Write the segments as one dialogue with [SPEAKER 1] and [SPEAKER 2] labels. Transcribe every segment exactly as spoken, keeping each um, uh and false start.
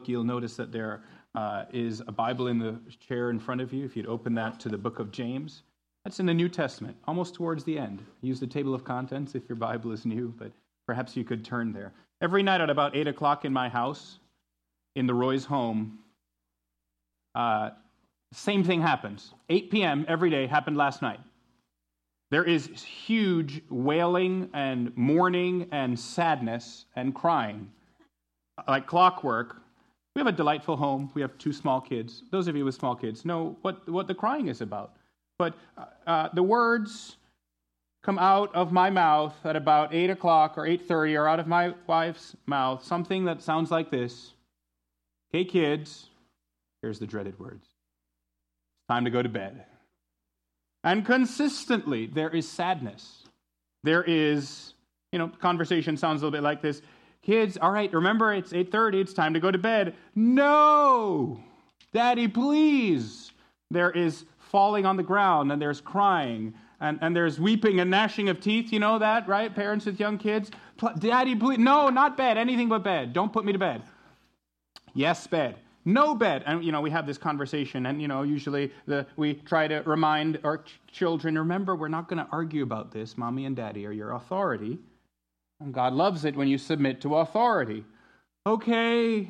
[SPEAKER 1] you'll notice that there uh, is a Bible in the chair in front of you. If you'd open that to the book of James, that's in the New Testament, almost towards the end. Use the table of contents if your Bible is new, but perhaps you could turn there. Every night at about eight o'clock in my house, in the Roy's home, uh, same thing happens. eight p.m. every day happened last night. There is huge wailing and mourning and sadness and crying, like clockwork. We have a delightful home. We have two small kids. Those of you with small kids know what, what the crying is about. But uh, the words come out of my mouth at about eight o'clock or eight thirty, or out of my wife's mouth, something that sounds like this. Hey, kids, here's the dreaded words. It's time to go to bed. And consistently, there is sadness. There is, you know, conversation sounds a little bit like this. Kids, all right, remember, it's eight thirty, it's time to go to bed. No! Daddy, please! There is falling on the ground, and there's crying, and, and there's weeping and gnashing of teeth. You know that, right? Parents with young kids. Daddy, please, no, not bed, anything but bed. Don't put me to bed. Yes, bed. No bed. And, you know, we have this conversation, and, you know, usually the, we try to remind our ch- children, remember, we're not going to argue about this. Mommy and Daddy are your authority. And God loves it when you submit to authority. Okay.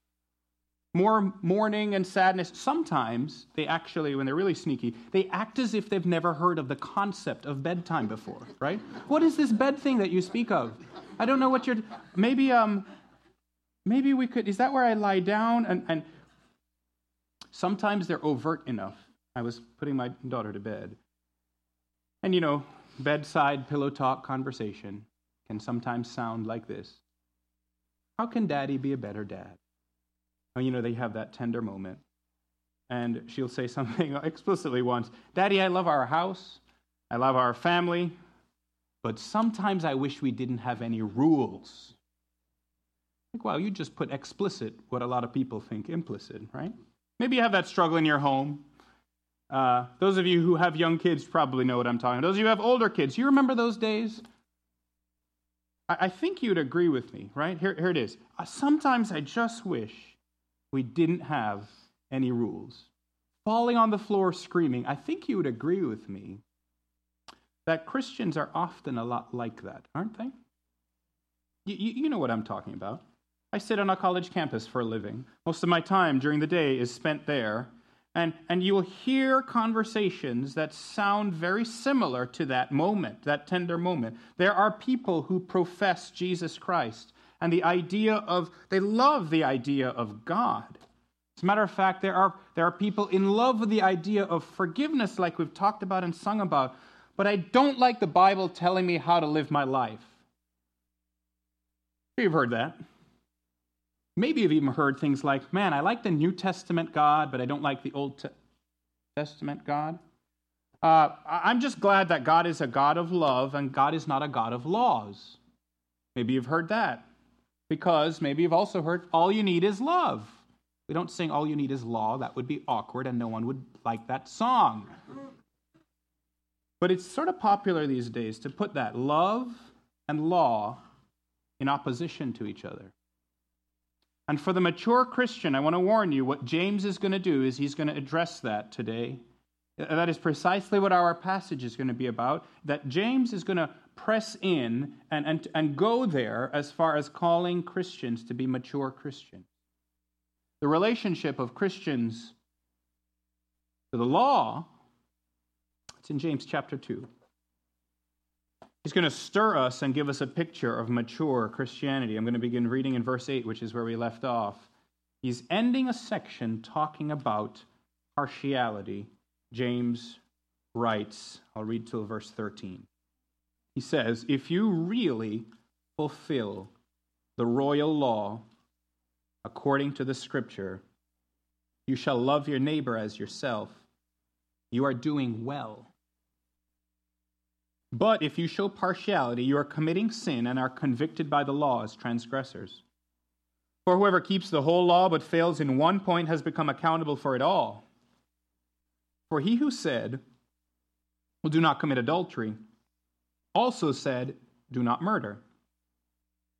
[SPEAKER 1] More mourning and sadness. Sometimes they actually, when they're really sneaky, they act as if they've never heard of the concept of bedtime before, right? What is this bed thing that you speak of? I don't know what you're... Maybe, um... Maybe we could, is that where I lie down? And, and sometimes they're overt enough. I was putting my daughter to bed. And, you know, bedside pillow talk conversation can sometimes sound like this. How can Daddy be a better dad? Oh, you know, they have that tender moment. And she'll say something explicitly once. Daddy, I love our house. I love our family. But sometimes I wish we didn't have any rules. Like, wow, you just put explicit what a lot of people think implicit, right? Maybe you have that struggle in your home. Uh, those of you who have young kids probably know what I'm talking about. Those of you who have older kids, you remember those days? I, I think you'd agree with me, right? Here, here it is. Uh, sometimes I just wish we didn't have any rules. Falling on the floor screaming, I think you would agree with me that Christians are often a lot like that, aren't they? You, you, you know what I'm talking about. I sit on a college campus for a living. Most of my time during the day is spent there. And, and you will hear conversations that sound very similar to that moment, that tender moment. There are people who profess Jesus Christ and the idea of, they love the idea of God. As a matter of fact, there are, there are people in love with the idea of forgiveness like we've talked about and sung about. But I don't like the Bible telling me how to live my life. You've heard that. Maybe you've even heard things like, man, I like the New Testament God, but I don't like the Old Testament God. Uh, I'm just glad that God is a God of love and God is not a God of laws. Maybe you've heard that. Because maybe you've also heard, all you need is love. We don't sing all you need is law. That would be awkward and no one would like that song. But it's sort of popular these days to put that love and law in opposition to each other. And for the mature Christian, I want to warn you, what James is going to do is he's going to address that today. That is precisely what our passage is going to be about, that James is going to press in and, and, and go there as far as calling Christians to be mature Christians. The relationship of Christians to the law, it's in James chapter two. He's going to stir us and give us a picture of mature Christianity. I'm going to begin reading in verse eight, which is where we left off. He's ending a section talking about partiality. James writes, I'll read till verse thirteen. He says, if you really fulfill the royal law according to the Scripture, you shall love your neighbor as yourself. You are doing well. But if you show partiality, you are committing sin and are convicted by the law as transgressors. For whoever keeps the whole law but fails in one point has become accountable for it all. For he who said, well, do not commit adultery, also said, do not murder.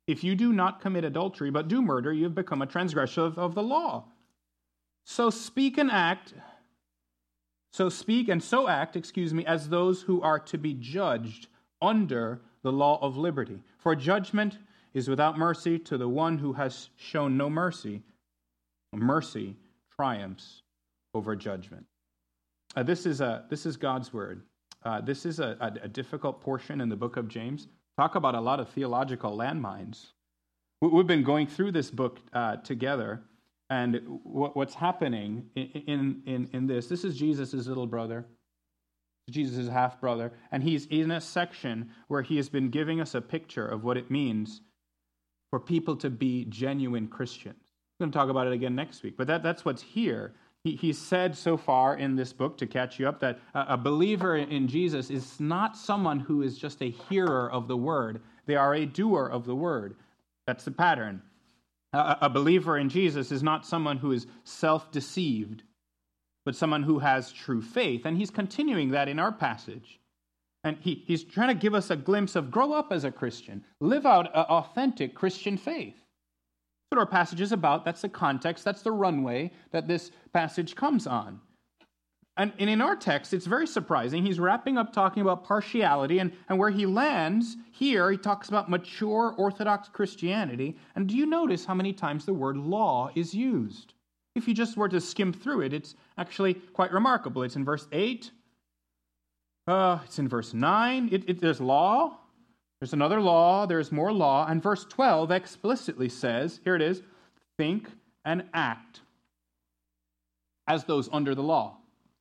[SPEAKER 1] If you do not commit adultery, but do murder, you have become a transgressor of, of the law. So speak and act, so speak and so act, excuse me, as those who are to be judged under the law of liberty. For judgment is without mercy to the one who has shown no mercy. Mercy triumphs over judgment. Uh, this is a this is God's word. Uh, this is a, a, a difficult portion in the book of James. Talk about a lot of theological landmines. We've been going through this book uh, together, and what, what's happening in, in, in, in this, this is Jesus' little brother, Jesus' half-brother, and he's in a section where he has been giving us a picture of what it means for people to be genuine Christians. We're going to talk about it again next week, but that, that's what's here. He, he's said so far in this book, to catch you up, that a, a believer in Jesus is not someone who is just a hearer of the word. They are a doer of the word. That's the pattern. A, a believer in Jesus is not someone who is self-deceived, but someone who has true faith. And he's continuing that in our passage. And he, he's trying to give us a glimpse of grow up as a Christian. Live out an authentic Christian faith. That's what our passage is about. That's the context. That's the runway that this passage comes on. And, and in our text, it's very surprising. He's wrapping up talking about partiality, and, and where he lands here, he talks about mature Orthodox Christianity. And do you notice how many times the word law is used? If you just were to skim through it, it's actually quite remarkable. It's in verse eight. Uh, it's in verse nine. It, it, there's law. There's another law, there's more law, and verse twelve explicitly says, here it is, think and act as those under the law.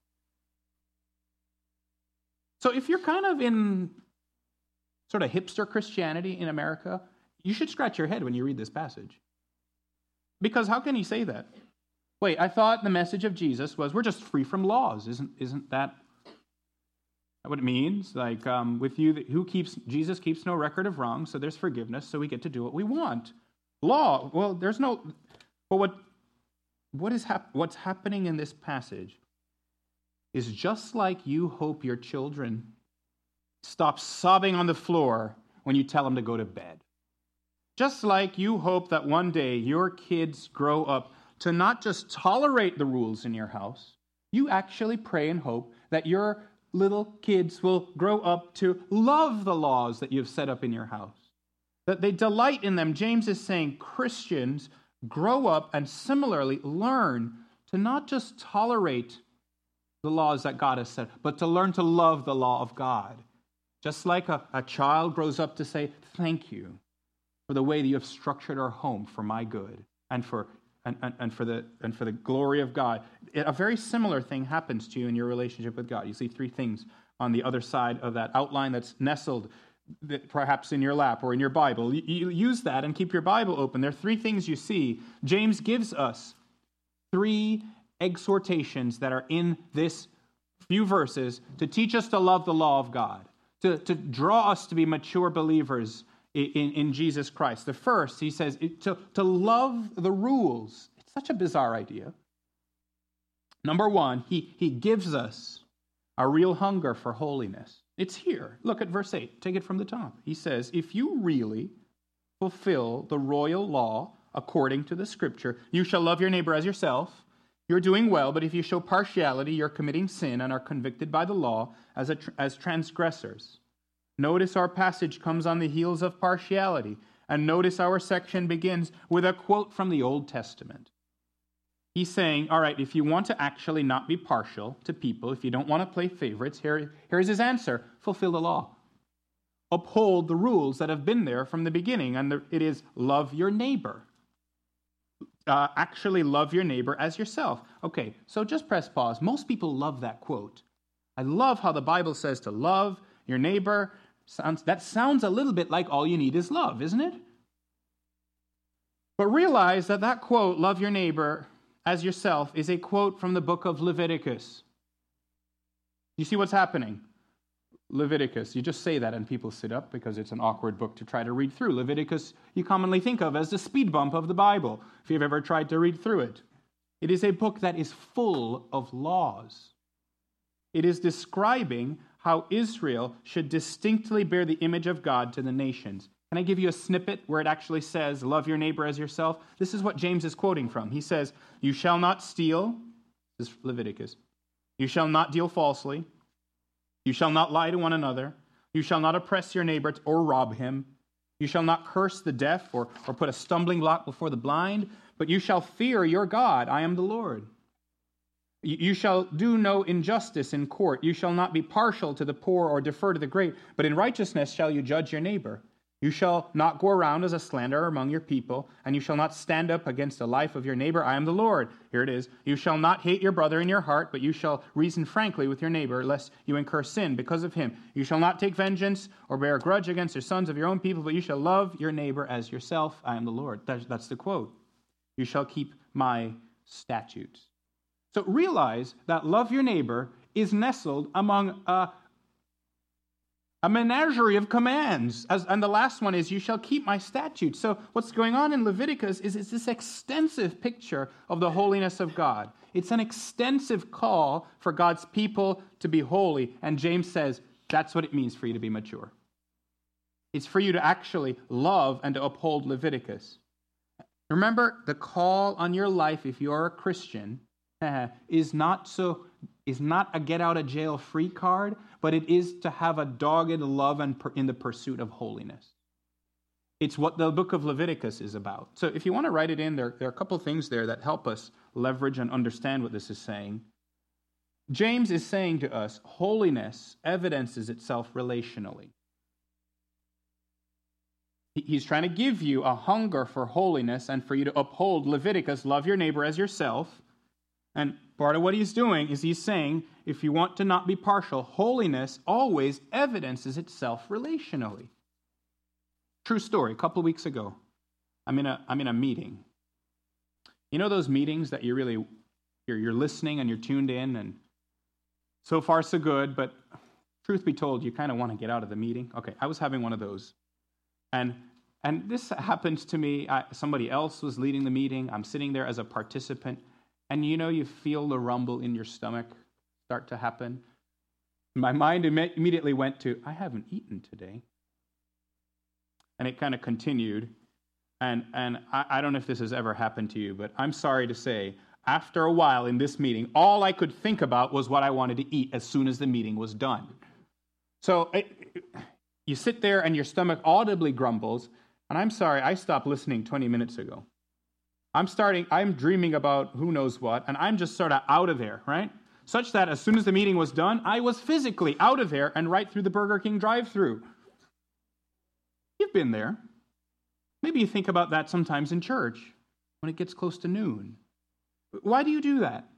[SPEAKER 1] So if you're kind of in sort of hipster Christianity in America, you should scratch your head when you read this passage. Because how can he say that? Wait, I thought the message of Jesus was we're just free from laws. Isn't, isn't that what it means? Like um, with you, who keeps Jesus keeps no record of wrong, so there's forgiveness, so we get to do what we want. Law, well, there's no. Well, what what is hap- what's happening in this passage is just like you hope your children stop sobbing on the floor when you tell them to go to bed. Just like you hope that one day your kids grow up to not just tolerate the rules in your house, you actually pray and hope that your little kids will grow up to love the laws that you've set up in your house, that they delight in them. James is saying Christians grow up and similarly learn to not just tolerate the laws that God has set, but to learn to love the law of God. Just like a, a child grows up to say, thank you for the way that you have structured our home for my good and for And, and, and for the and for the glory of God. A very similar thing happens to you in your relationship with God. You see three things on the other side of that outline that's nestled perhaps in your lap or in your Bible. You, you use that and keep your Bible open. There are three things you see. James gives us three exhortations that are in this few verses to teach us to love the law of God, to, to draw us to be mature believers In, in Jesus Christ. The first, he says, to, to love the rules. It's such a bizarre idea. Number one, he, he gives us a real hunger for holiness. It's here. Look at verse eight. Take it from the top. He says, if you really fulfill the royal law according to the scripture, you shall love your neighbor as yourself. You're doing well, but if you show partiality, you're committing sin and are convicted by the law as, a, as transgressors. Notice our passage comes on the heels of partiality. And notice our section begins with a quote from the Old Testament. He's saying, all right, if you want to actually not be partial to people, if you don't want to play favorites, here, here's his answer. Fulfill the law. Uphold the rules that have been there from the beginning. And the, it is love your neighbor. Uh, actually love your neighbor as yourself. Okay, so just press pause. Most people love that quote. I love how the Bible says to love your neighbor. Sounds, that sounds a little bit like all you need is love, isn't it? But realize that that quote, love your neighbor as yourself, is a quote from the book of Leviticus. You see what's happening? Leviticus, you just say that and people sit up because it's an awkward book to try to read through. Leviticus, you commonly think of as the speed bump of the Bible, if you've ever tried to read through it. It is a book that is full of laws. It is describing how Israel should distinctly bear the image of God to the nations. Can I give you a snippet where it actually says, love your neighbor as yourself? This is what James is quoting from. He says, you shall not steal. This is Leviticus. You shall not deal falsely. You shall not lie to one another. You shall not oppress your neighbor or rob him. You shall not curse the deaf or, or put a stumbling block before the blind, but you shall fear your God. I am the Lord. You, you shall do no injustice in court. You shall not be partial to the poor or defer to the great, but in righteousness shall you judge your neighbor. You shall not go around as a slanderer among your people, and you shall not stand up against the life of your neighbor. I am the Lord. Here it is. You shall not hate your brother in your heart, but you shall reason frankly with your neighbor, lest you incur sin because of him. You shall not take vengeance or bear a grudge against the sons of your own people, but you shall love your neighbor as yourself. I am the Lord. That's, that's the quote. You shall keep my statutes. So realize that love your neighbor is nestled among a A menagerie of commands. As, and the last one is, you shall keep my statutes. So what's going on in Leviticus is it's this extensive picture of the holiness of God. It's an extensive call for God's people to be holy. And James says, that's what it means for you to be mature. It's for you to actually love and to uphold Leviticus. Remember, the call on your life, if you're a Christian, is not so is not a get-out-of-jail-free card, but it is to have a dogged love and per, in the pursuit of holiness. It's what the book of Leviticus is about. So if you want to write it in, there, there are a couple things there that help us leverage and understand what this is saying. James is saying to us, holiness evidences itself relationally. He's trying to give you a hunger for holiness and for you to uphold Leviticus, love your neighbor as yourself. And part of what he's doing is he's saying, if you want to not be partial, holiness always evidences itself relationally. True story, a couple of weeks ago, I'm in a, I'm in a meeting. You know those meetings that you really, you're, you're listening and you're tuned in, and so far so good, but truth be told, you kind of want to get out of the meeting. Okay, I was having one of those. And and this happened to me. I, somebody else was leading the meeting. I'm sitting there as a participant. And you know, you feel the rumble in your stomach start to happen. My mind im- immediately went to, I haven't eaten today. And it kind of continued. And, and I, I don't know if this has ever happened to you, but I'm sorry to say, after a while in this meeting, all I could think about was what I wanted to eat as soon as the meeting was done. So it, you sit there and your stomach audibly grumbles. And I'm sorry, I stopped listening twenty minutes ago. I'm starting, I'm dreaming about who knows what, and I'm just sort of out of there, right? Such that as soon as the meeting was done, I was physically out of there and right through the Burger King drive-thru. You've been there. Maybe you think about that sometimes in church when it gets close to noon. Why do you do that?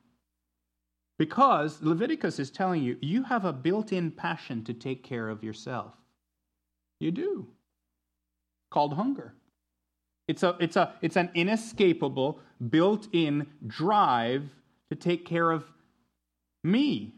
[SPEAKER 1] Because Leviticus is telling you, you have a built-in passion to take care of yourself. You do. Called hunger. It's a, it's a, it's an inescapable, built-in drive to take care of me.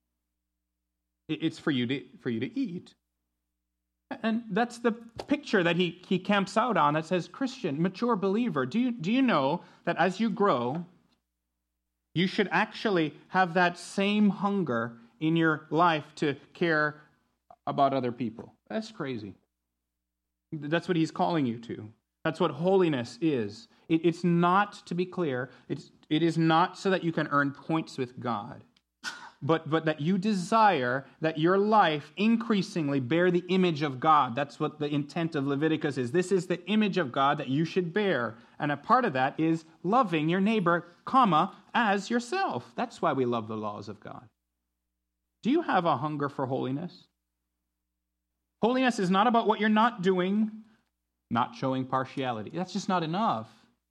[SPEAKER 1] It's for you to, for you to eat. And that's the picture that he, he camps out on that says, Christian, mature believer, do you, do you know that as you grow, you should actually have that same hunger in your life to care about other people? That's crazy. That's what he's calling you to. That's what holiness is. It, it's not, to be clear, it's, it is not so that you can earn points with God, but, but that you desire that your life increasingly bear the image of God. That's what the intent of Leviticus is. This is the image of God that you should bear. And a part of that is loving your neighbor, comma, as yourself. That's why we love the laws of God. Do you have a hunger for holiness? Holiness is not about what you're not doing, not showing partiality. That's just not enough.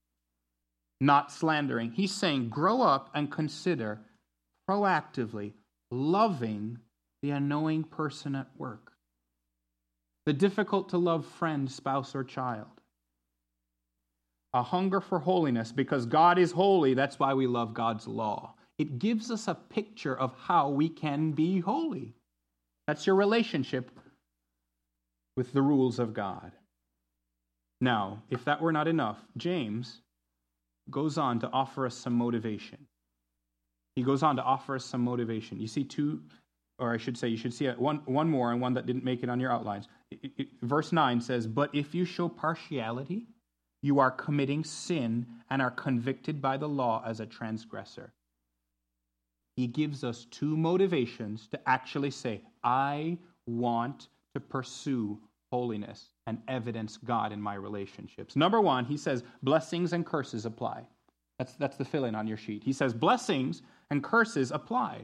[SPEAKER 1] Not slandering. He's saying, grow up and consider proactively loving the unknowing person at work, the difficult to love friend, spouse, or child. A hunger for holiness, because God is holy, that's why we love God's law. It gives us a picture of how we can be holy. That's your relationship with the rules of God. Now, if that were not enough, James goes on to offer us some motivation. He goes on to offer us some motivation. You see two or I should say, you should see it, one, one more and one that didn't make it on your outlines. It, it, verse nine says, but if you show partiality, you are committing sin and are convicted by the law as a transgressor. He gives us two motivations to actually say, I want to pursue holiness and evidence God in my relationships. Number one, he says, blessings and curses apply. That's, that's the fill-in on your sheet. He says, blessings and curses apply.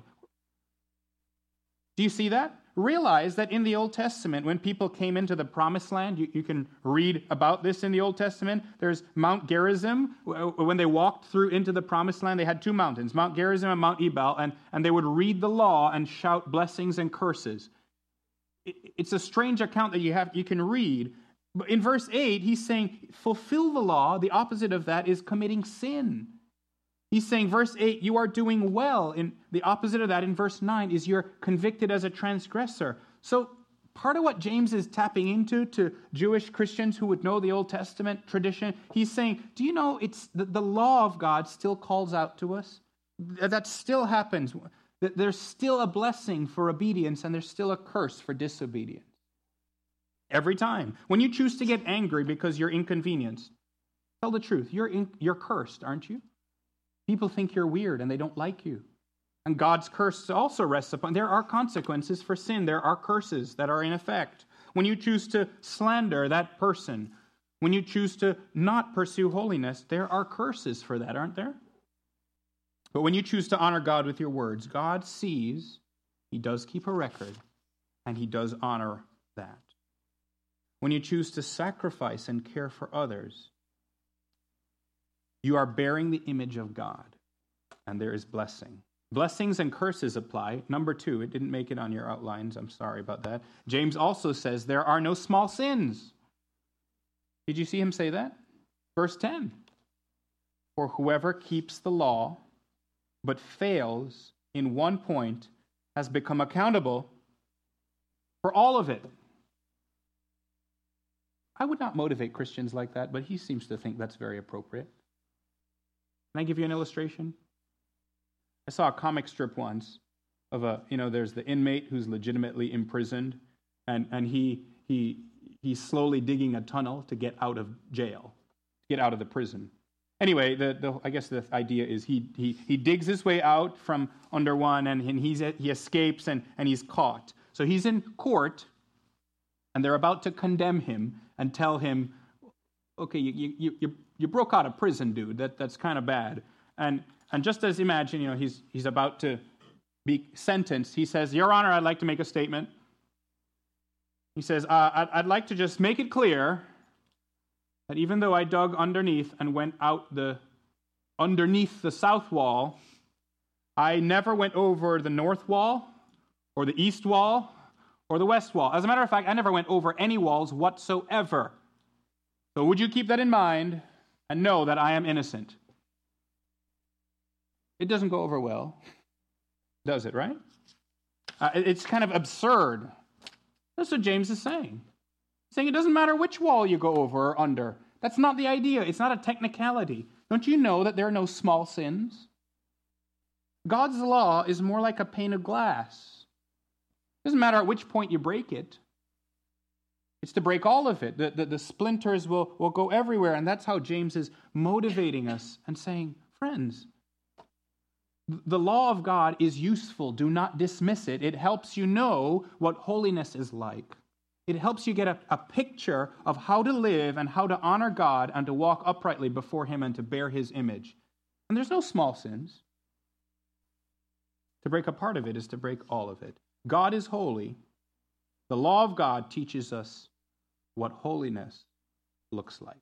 [SPEAKER 1] Do you see that? Realize that in the Old Testament, when people came into the Promised Land, you, you can read about this in the Old Testament. There's Mount Gerizim. When they walked through into the Promised Land, they had two mountains, Mount Gerizim and Mount Ebal, and, and they would read the law and shout blessings and curses. It, it's a strange account that you have you can read. But in verse eight, he's saying, fulfill the law. The opposite of that is committing sin. He's saying, verse eight, you are doing well. In the opposite of that, in verse nine, is you're convicted as a transgressor. So part of what James is tapping into to Jewish Christians who would know the Old Testament tradition, he's saying, do you know it's the, the law of God still calls out to us? That still happens. There's still a blessing for obedience, and there's still a curse for disobedience. Every time. When you choose to get angry because you're inconvenienced, tell the truth. You're in, you're cursed, aren't you? People think you're weird and they don't like you. And God's curse also rests upon. There are consequences for sin. There are curses that are in effect. When you choose to slander that person, when you choose to not pursue holiness, there are curses for that, aren't there? But when you choose to honor God with your words, God sees, he does keep a record, and he does honor that. When you choose to sacrifice and care for others, you are bearing the image of God, and there is blessing. Blessings and curses apply. Number two, it didn't make it on your outlines. I'm sorry about that. James also says there are no small sins. Did you see him say that? Verse ten. For whoever keeps the law but fails in one point has become accountable for all of it. I would not motivate Christians like that, but he seems to think that's very appropriate. Can I give you an illustration? I saw a comic strip once of a, you know, there's the inmate who's legitimately imprisoned, and, and he he he's slowly digging a tunnel to get out of jail, to get out of the prison. Anyway, the, the I guess the idea is he he he digs his way out from under one, and, and he's he escapes and, and he's caught. So he's in court, and they're about to condemn him and tell him, okay, you you you you broke out of prison, dude. That that's kind of bad. And and just as imagine, you know, he's he's about to be sentenced. He says, Your Honor, I'd like to make a statement. He says, uh, I'd, I'd like to just make it clear that even though I dug underneath and went out the underneath the south wall, I never went over the north wall or the east wall or the west wall. As a matter of fact, I never went over any walls whatsoever. So would you keep that in mind and know that I am innocent? It doesn't go over well, does it, right? Uh, it's kind of absurd. That's what James is saying. He's saying it doesn't matter which wall you go over or under. That's not the idea. It's not a technicality. Don't you know that there are no small sins? God's law is more like a pane of glass. It doesn't matter at which point you break it. It's to break all of it. The, the, the splinters will, will go everywhere. And that's how James is motivating us and saying, friends, the law of God is useful. Do not dismiss it. It helps you know what holiness is like. It helps you get a, a picture of how to live and how to honor God and to walk uprightly before Him and to bear His image. And there's no small sins. To break a part of it is to break all of it. God is holy. The law of God teaches us what holiness looks like.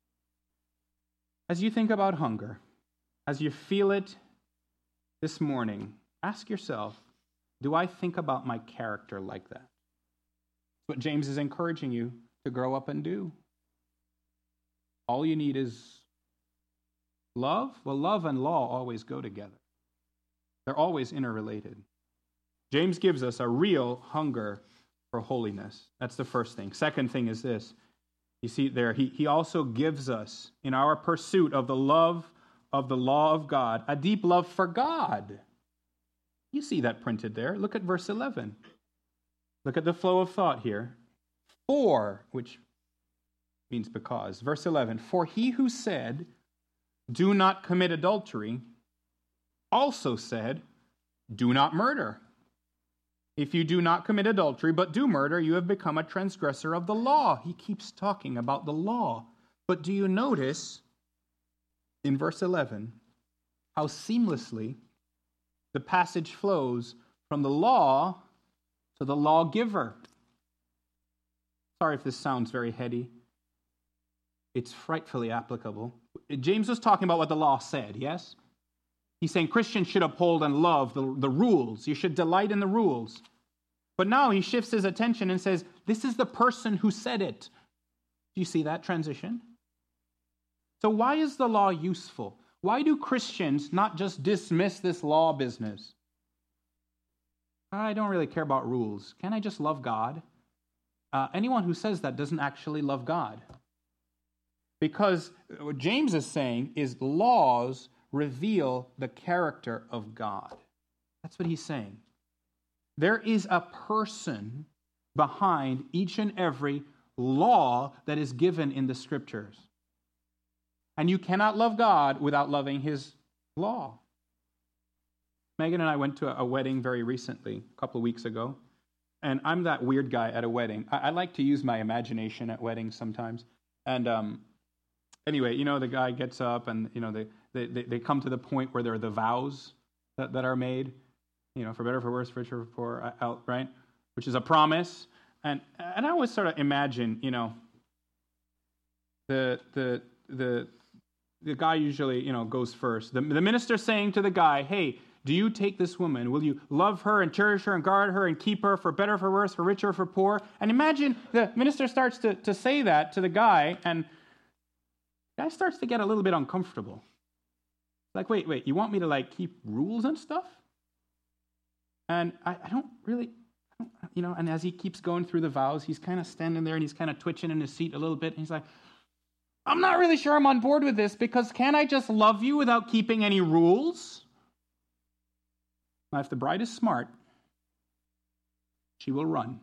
[SPEAKER 1] As you think about hunger, as you feel it this morning, ask yourself, do I think about my character like that? That's what James is encouraging you to grow up and do. All you need is love. Well, love and law always go together. They're always interrelated. James gives us a real hunger for holiness. That's the first thing. Second thing is this. You see there, he, he also gives us, in our pursuit of the love of the law of God, a deep love for God. You see that printed there. Look at verse eleven. Look at the flow of thought here. For, which means because. Verse eleven, for he who said, do not commit adultery, also said, do not murder. If you do not commit adultery, but do murder, you have become a transgressor of the law. He keeps talking about the law. But do you notice in verse eleven how seamlessly the passage flows from the law to the lawgiver? Sorry if this sounds very heady. It's frightfully applicable. James was talking about what the law said, yes? He's saying Christians should uphold and love the, the rules. You should delight in the rules. But now he shifts his attention and says, this is the person who said it. Do you see that transition? So why is the law useful? Why do Christians not just dismiss this law business? I don't really care about rules. Can't I just love God? Uh, anyone who says that doesn't actually love God. Because what James is saying is laws reveal the character of God. That's what he's saying. There is a person behind each and every law that is given in the Scriptures. And you cannot love God without loving his law. Megan and I went to a wedding very recently, a couple of weeks ago. And I'm that weird guy at a wedding. I, I like to use my imagination at weddings sometimes. And um, anyway, you know, the guy gets up and, you know, they, they, they come to the point where there are the vows that, that are made. You know, for better, for worse, for richer, for poor, out, right? Which is a promise. And and I always sort of imagine, you know, the the the the guy usually, you know, goes first. The, the minister saying to the guy, hey, do you take this woman? Will you love her and cherish her and guard her and keep her for better, for worse, for richer, for poor? And imagine the minister starts to, to say that to the guy, and the guy starts to get a little bit uncomfortable. Like, wait, wait, you want me to, like, keep rules and stuff? And I, I don't really, I don't, you know, and as he keeps going through the vows, he's kind of standing there and he's kind of twitching in his seat a little bit. And he's like, I'm not really sure I'm on board with this, because can I just love you without keeping any rules? Now, if the bride is smart, she will run.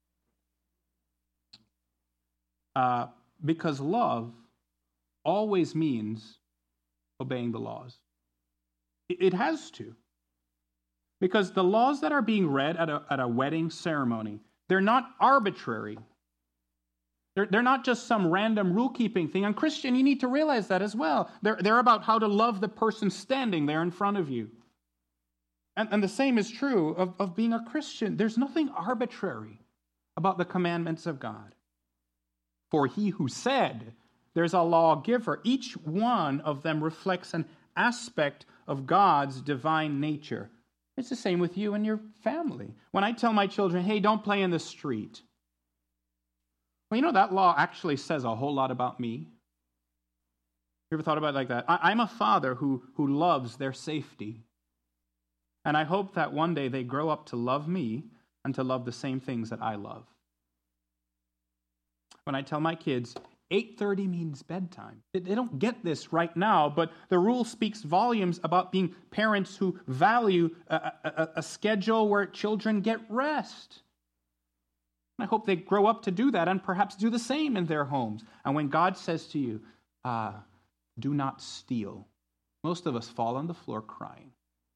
[SPEAKER 1] Uh, because love always means obeying the laws. It, it has to. Because the laws that are being read at a, at a wedding ceremony, they're not arbitrary. They're, they're not just some random rule-keeping thing. And Christian, you need to realize that as well. They're, they're about how to love the person standing there in front of you. And, and the same is true of, of being a Christian. There's nothing arbitrary about the commandments of God. For he who said, there's a lawgiver. Each one of them reflects an aspect of God's divine nature. It's the same with you and your family. When I tell my children, hey, don't play in the street. Well, you know, that law actually says a whole lot about me. You ever thought about it like that? I, I'm a father who, who loves their safety. And I hope that one day they grow up to love me and to love the same things that I love. When I tell my kids, eight thirty means bedtime. They don't get this right now, but the rule speaks volumes about being parents who value a, a, a schedule where children get rest. I hope they grow up to do that and perhaps do the same in their homes. And when God says to you, uh, do not steal, most of us fall on the floor crying.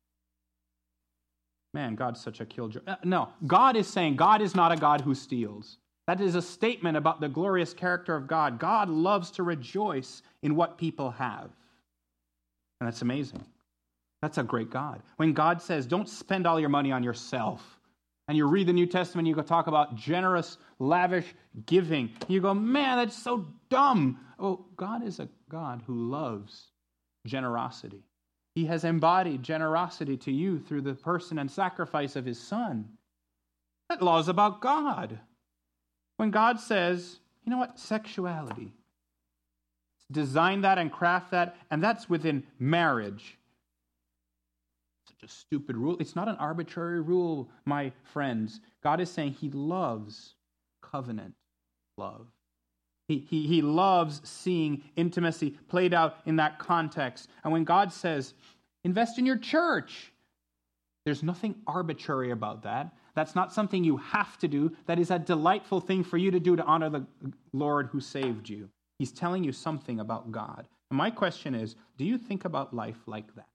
[SPEAKER 1] Man, God's such a killjoy. Uh, no, God is saying God is not a God who steals. That is a statement about the glorious character of God. God loves to rejoice in what people have. And that's amazing. That's a great God. When God says, don't spend all your money on yourself, and you read the New Testament, you go talk about generous, lavish giving. You go, man, that's so dumb. Oh, God is a God who loves generosity. He has embodied generosity to you through the person and sacrifice of his Son. That law is about God. When God says, you know what, sexuality, design that and craft that, and that's within marriage. Such a stupid rule. It's not an arbitrary rule, my friends. God is saying he loves covenant love. He, he, he loves seeing intimacy played out in that context. And when God says, invest in your church, There's nothing arbitrary about that. That's not something you have to do. That is a delightful thing for you to do to honor the Lord who saved you. He's telling you something about God. And my question is, do you think about life like that?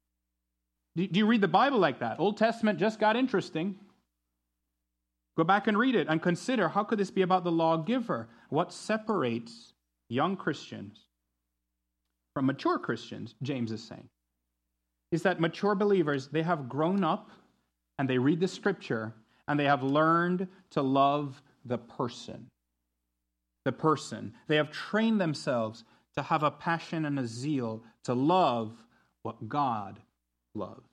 [SPEAKER 1] Do you read the Bible like that? Old Testament just got interesting. Go back and read it and consider, how could this be about the lawgiver? What separates young Christians from mature Christians, James is saying, is that mature believers, they have grown up and they read the scripture and they have learned to love the person. The person. They have trained themselves to have a passion and a zeal to love what God loves.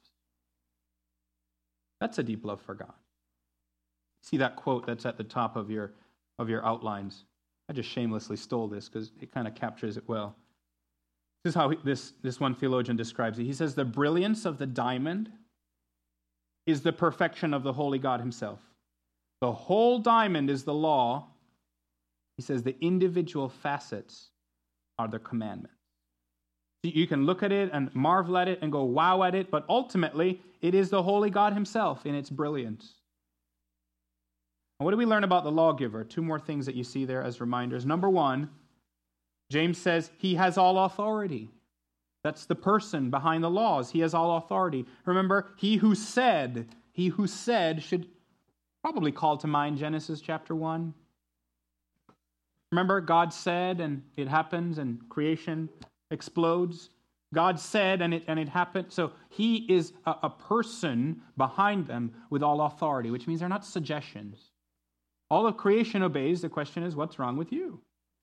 [SPEAKER 1] That's a deep love for God. See that quote that's at the top of your of your outlines? I just shamelessly stole this because it kind of captures it well. This is how he, this, this one theologian describes it. He says, the brilliance of the diamond is the perfection of the holy God himself. The whole diamond is the law. He says the individual facets are the commandments. You can look at it and marvel at it and go wow at it, but ultimately it is the holy God himself in its brilliance. And what do we learn about the lawgiver? Two more things that you see there as reminders. Number one, James says he has all authority. That's the person behind the laws. He has all authority. Remember, he who said, he who said should probably call to mind Genesis chapter one. Remember, God said and it happens and creation explodes. God said and it and it happened. So he is a, a person behind them with all authority, which means they're not suggestions. All of creation obeys. The question is, what's wrong with you?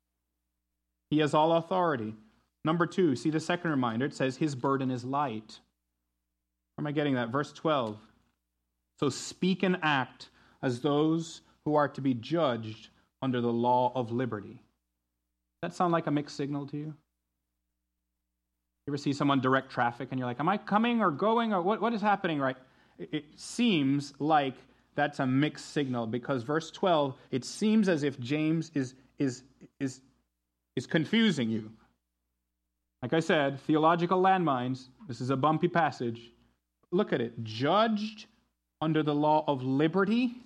[SPEAKER 1] He has all authority. Number two, see the second reminder. It says his burden is light. Where am I getting that? Verse twelve. So speak and act as those who are to be judged under the law of liberty. Does that sound like a mixed signal to you? You ever see someone direct traffic and you're like, am I coming or going or what, what is happening, right? It, it seems like that's a mixed signal because verse twelve, it seems as if James is is is is confusing you. Like I said, theological landmines, this is a bumpy passage. Look at it. Judged under the law of liberty.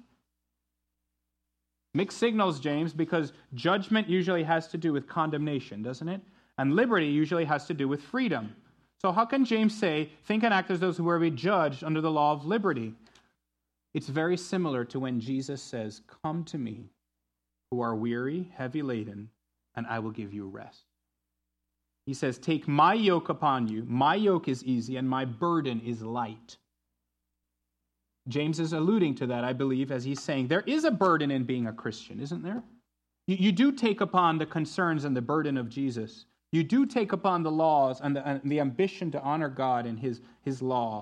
[SPEAKER 1] Mixed signals, James, because judgment usually has to do with condemnation, doesn't it? And liberty usually has to do with freedom. So how can James say, think and act as those who are to be judged under the law of liberty? It's very similar to when Jesus says, come to me who are weary, heavy laden, and I will give you rest. He says, take my yoke upon you. My yoke is easy and my burden is light. James is alluding to that, I believe, as he's saying, there is a burden in being a Christian, isn't there? You, you do take upon the concerns and the burden of Jesus. You do take upon the laws and the, and the ambition to honor God and his, his law.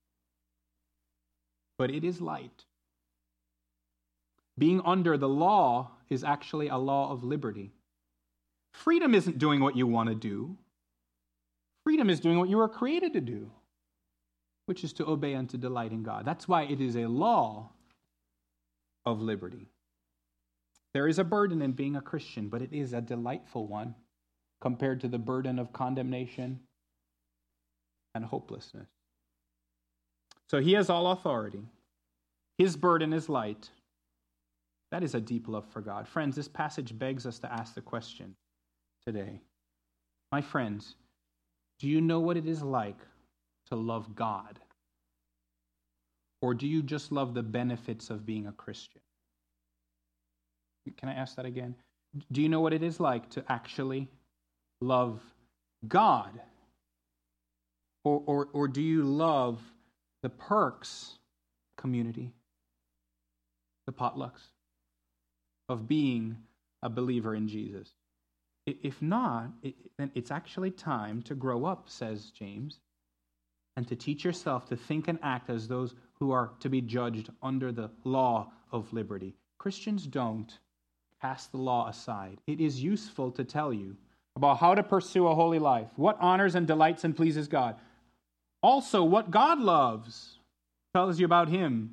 [SPEAKER 1] But it is light. Being under the law is actually a law of liberty. Freedom isn't doing what you want to do. Freedom is doing what you were created to do, which is to obey and to delight in God. That's why it is a law of liberty. There is a burden in being a Christian, but it is a delightful one compared to the burden of condemnation and hopelessness. So he has all authority. His burden is light. That is a deep love for God. Friends, this passage begs us to ask the question today. My friends, do you know what it is like to love God? Or do you just love the benefits of being a Christian? Can I ask that again? Do you know what it is like to actually love God? Or, or, or do you love the perks, community, the potlucks of being a believer in Jesus? If not, it, then it's actually time to grow up, says James, and to teach yourself to think and act as those who are to be judged under the law of liberty. Christians don't cast the law aside. It is useful to tell you about how to pursue a holy life, what honors and delights and pleases God. Also, what God loves tells you about him.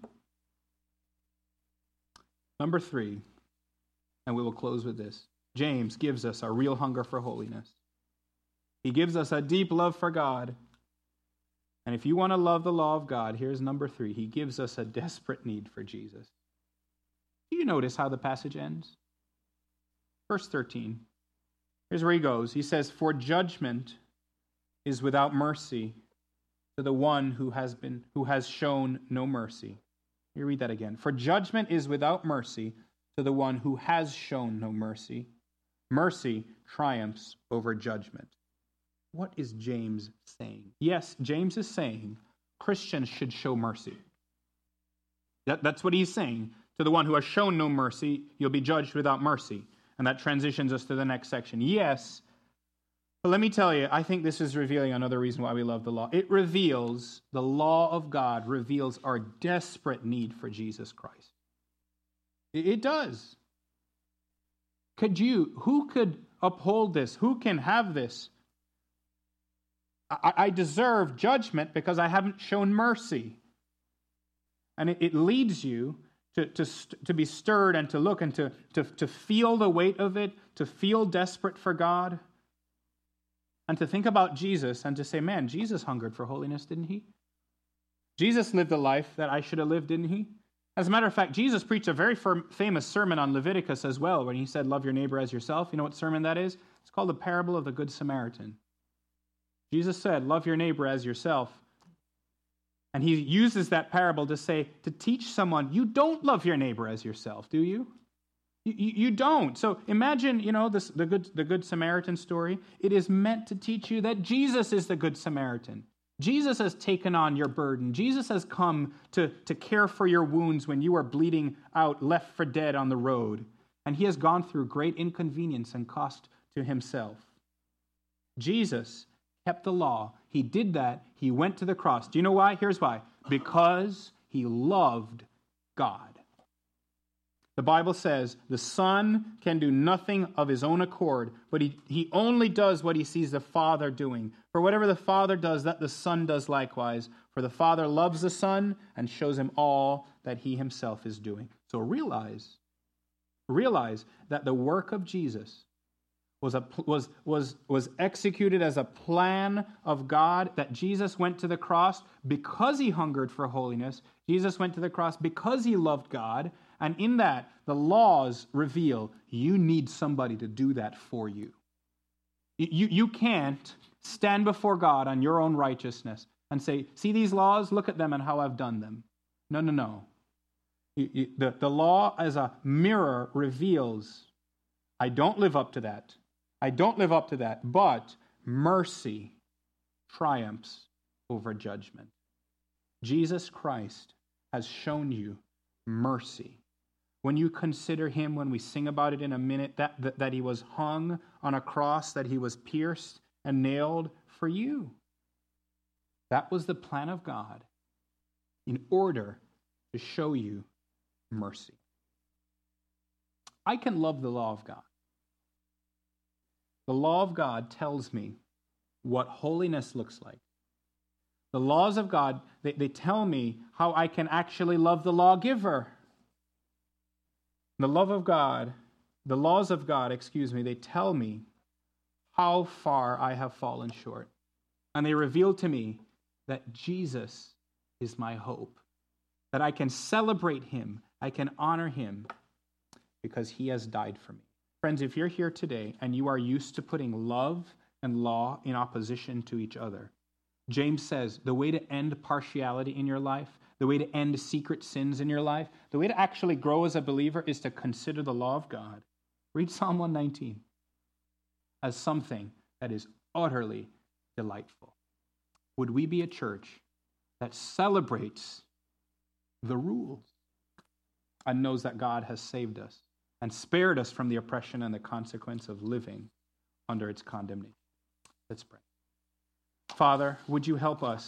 [SPEAKER 1] Number three, and we will close with this. James gives us a real hunger for holiness. He gives us a deep love for God. And if you want to love the law of God, here's number three. He gives us a desperate need for Jesus. Do you notice how the passage ends? Verse thirteen. Here's where he goes. He says, "For judgment is without mercy to the one who has been who has shown no mercy." Let me read that again. "For judgment is without mercy to the one who has shown no mercy. Mercy triumphs over judgment." What is James saying? Yes, James is saying Christians should show mercy. That, that's what he's saying. To the one who has shown no mercy, you'll be judged without mercy. And that transitions us to the next section. Yes, but let me tell you, I think this is revealing another reason why we love the law. It reveals, the law of God reveals our desperate need for Jesus Christ. It, it does. Could you, who could uphold this? Who can have this? I, I deserve judgment because I haven't shown mercy. And it, it leads you to, to, to be stirred and to look and to, to, to feel the weight of it, to feel desperate for God, and to think about Jesus and to say, man, Jesus hungered for holiness, didn't he? Jesus lived the life that I should have lived, didn't he? As a matter of fact, Jesus preached a very famous sermon on Leviticus as well, when he said, love your neighbor as yourself. You know what sermon that is? It's called the parable of the Good Samaritan. Jesus said, love your neighbor as yourself. And he uses that parable to say, to teach someone, you don't love your neighbor as yourself, do you? You, you, you don't. So imagine, you know, this, the, good, the Good Samaritan story. It is meant to teach you that Jesus is the Good Samaritan. Jesus has taken on your burden. Jesus has come to, to care for your wounds when you are bleeding out, left for dead on the road. And he has gone through great inconvenience and cost to himself. Jesus kept the law. He did that. He went to the cross. Do you know why? Here's why. Because he loved God. The Bible says the Son can do nothing of his own accord, but he, he only does what he sees the Father doing. For whatever the Father does, that the Son does likewise. For the Father loves the Son and shows him all that he himself is doing. So realize, realize that the work of Jesus was a, was, was, was executed as a plan of God, that Jesus went to the cross because he hungered for holiness. Jesus went to the cross because he loved God. And in that, the laws reveal you need somebody to do that for you. You, you can't stand before God on your own righteousness and say, see these laws? Look at them and how I've done them. No, no, no. You, you, the, the law as a mirror reveals, I don't live up to that. I don't live up to that, but mercy triumphs over judgment. Jesus Christ has shown you mercy. When you consider him, when we sing about it in a minute, that, that, that he was hung on a cross, that he was pierced and nailed for you. That was the plan of God in order to show you mercy. I can love the law of God. The law of God tells me what holiness looks like. The laws of God, they, they tell me how I can actually love the lawgiver. The love of God, the laws of God, excuse me, they tell me how far I have fallen short. And they reveal to me that Jesus is my hope, that I can celebrate him, I can honor him because he has died for me. Friends, if you're here today and you are used to putting love and law in opposition to each other, James says the way to end partiality in your life, the way to end secret sins in your life, the way to actually grow as a believer is to consider the law of God. Read Psalm one nineteen as something that is utterly delightful. Would we be a church that celebrates the rules and knows that God has saved us and spared us from the oppression and the consequence of living under its condemnation? Let's pray. Father, would you help us